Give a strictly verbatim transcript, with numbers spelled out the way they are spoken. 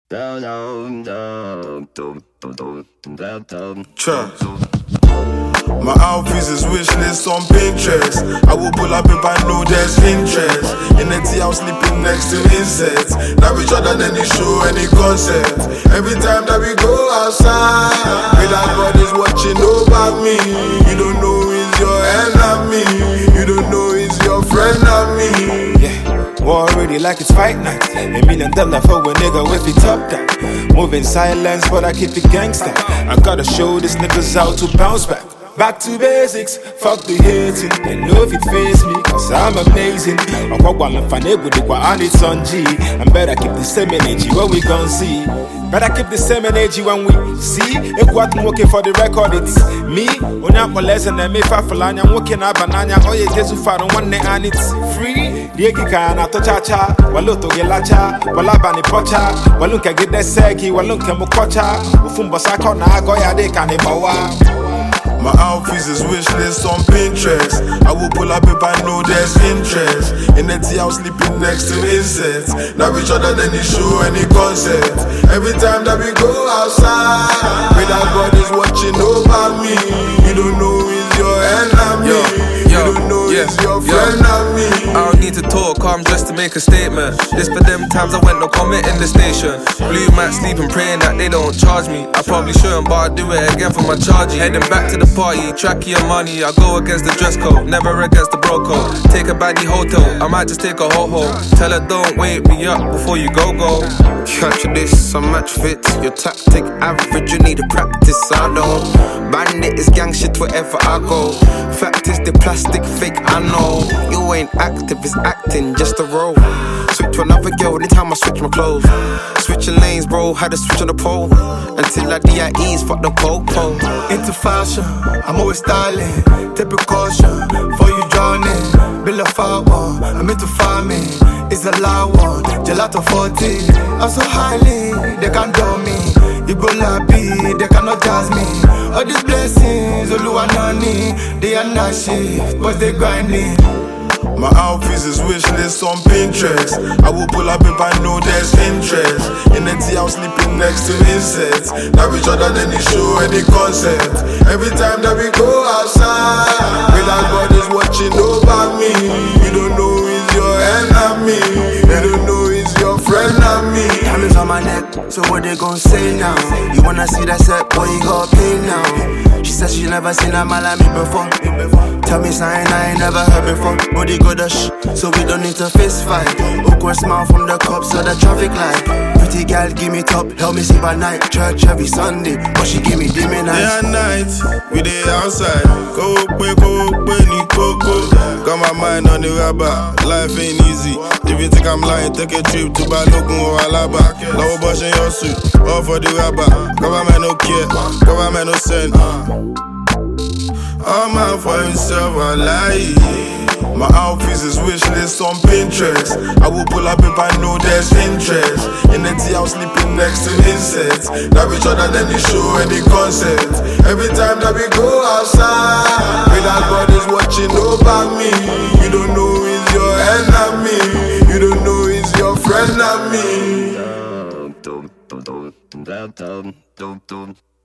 Trust. My outfits is wish list on Pinterest. I will pull up if I know there's interest. In the tea, I'm sleeping next to insects. Now we shot than any show, any concert. Every time that we go outside, with our God is watching over me. You don't know it's your enemy. You don't know it's your friend of me. Yeah, war already like it's fight night. And me and them for a nigga with it top down. Moving silence, but I keep it gangsta. I gotta show these niggas how to bounce back. Back to basics, fuck the hating. They know if it face me, cause I'm amazing. I'm going to I need some G. And better keep the same energy when we gon' see. Better keep the same energy when we see. If what I'm working for the record, it's me. When I'm molesting and me fafalanya, I'm working at banana. Oh yeah, Jesus far on one day and it's free. Diegi kana to cha cha, waluto gelacha, walabani pocha, walunka get the seki, walunka mukocha, ufumbo sako na goya de kanibawa. My outfits is wish list on Pinterest. I will pull up if I know there's interest. In the tea, I'm sleeping next to insects. Now we shot than any show, any concert. Every time that we go outside, with our God is watching over me. You don't know it's your enemy. Yo, yo, you don't know yeah, it's your friend yo. of me. I don't need to talk, I'm just to make a statement. This for them times I went no comment in the station. Blue mat sleeping, praying that they don't charge me. I probably shouldn't, but I'll do it again for my charging. Heading back to the party, track your money. I go against the dress code, never against the bro code. Take a baddie hotel, I might just take a ho-ho. Tell her don't wake me up before you go-go. Catch this, I'm match fit. Your tactic average, you need to practice. I don't bandit, it's gang shit wherever I go. Fact is the plastic fake, I know. You ain't active, it's acting, just a role. Switch to another girl anytime I switch my clothes. Switching lanes, bro, had to switch on the pole. Until I D I E's, fuck the popo. Into fashion, I'm always styling. Take precaution, before you drown in. Build a firewall, I'm into farming. It's a loud one, gelato forty. I'm so highly, they can't do me. You go lappy, they cannot jazz me. All these blessings, Oluwa nani. They are not shift, but they grinding. My outfits is wish list on Pinterest. I will pull up if I know there's interest. In the tea, I'm sleeping next to insects. Now we shot than any show, any concert. Every time that we go outside, with our God is watching over me. You don't know it's your enemy. You don't know it's your friend of me. Diamonds on my neck, so what they gon' say now? You wanna see that set, boy, you got pay now. She said she never seen a man like me before. Tell me something I ain't never heard before. Body go to shh, so we don't need to fist fight. Awkward smile from the cops or the traffic light. Pretty girl, give me top, help me sleep at night. Church every Sunday, but she give me demon eyes. Day and night, we dey outside. Go away, go away, ni coco. Got my mind on the rubber, life ain't easy. If you think I'm lying, take a trip to Balogun or Alaba. Low bush in your suit, all for the rubber. Government no care, government no send. All man for himself, I lie. My outfits is wish list on Pinterest. I will pull up if I know there's interest. In the tea, I'm sleeping next to insects. Now we shot than any show, any concert. Every time that we go outside, with our God is watching over me. You don't know it's your enemy. You don't know it's your friend of me.